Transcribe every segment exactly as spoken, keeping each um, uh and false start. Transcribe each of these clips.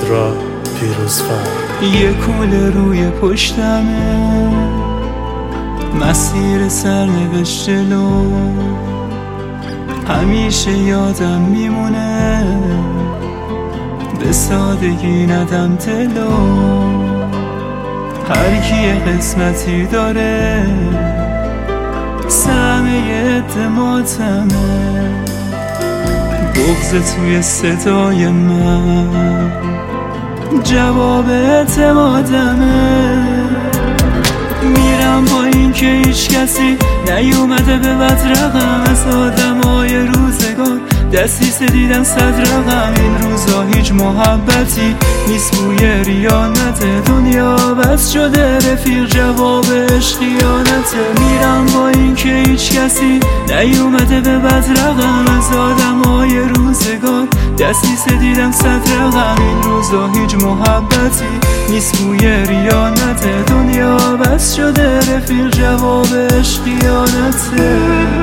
را پیروز فرد. یه کوله روی پشتمه، مسیر سرنوشت جلو همیشه یادم میمونه، به سادگی ندم دلو. هر کی قسمتی داره سهمه اعتمادمه، بغض توی صدای من جواب اعتمادمه. میرم با این که هیچ کسی نیومده به بد رقم، از آدمای روزگار دستیسه دیدم صد رقم. این روزا هیچ محبتی نیست بوی ریانته، دنیا بس شده رفیق جوابش خیانته. میرم با این که هیچ کسی نیومده به بد رقم، از آدمای روزگار دستیسه دیدم صد رقم. این روزا هیچ محبتی نیست بوی ریانته، دنیا بس شده رفیق جوابش خیانته.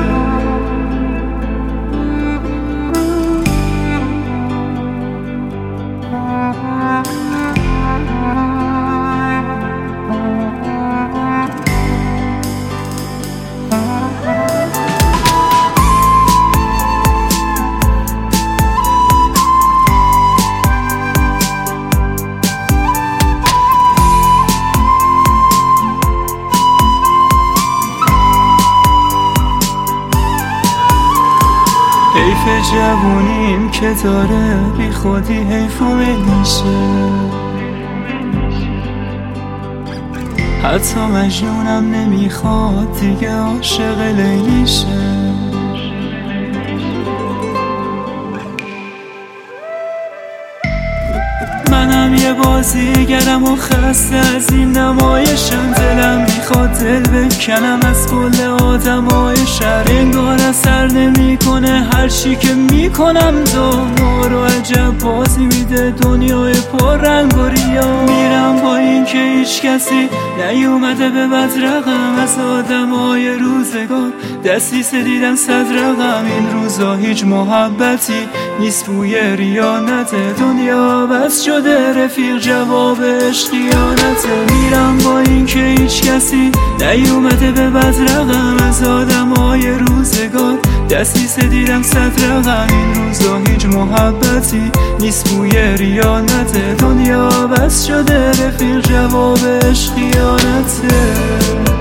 حیف جوونیم که داره بی خودی حیفو میشه، حتی مجنونم نمیخواد دیگه عاشق لیلیشه. منم یه بازیگرم و خسته از این نمایشم، دلم میخواد دل بکنم از کل آدمای شهر. انگار اثر نمیکنه هر چی که میکنم، دو رو عجب بازی میده دنیای پر رنگ و ریا. میرم با این که هیچ کسی نیومده به بد رقم، از آدمای روزگار دستیسه دیدم صد رقم. این روزا هیچ محبتی نیست بوی ریانته، دنیا بس شده رفیق جوابش خیانته. میرم با این که هیچ کسی نیومده به بد رقم، از آدمای روزگار دستیسه دیدم صد رقم. این روزا هیچ محبتی نیست بوی ریانته، دنیا بس شده رفیق جوابش خیانته.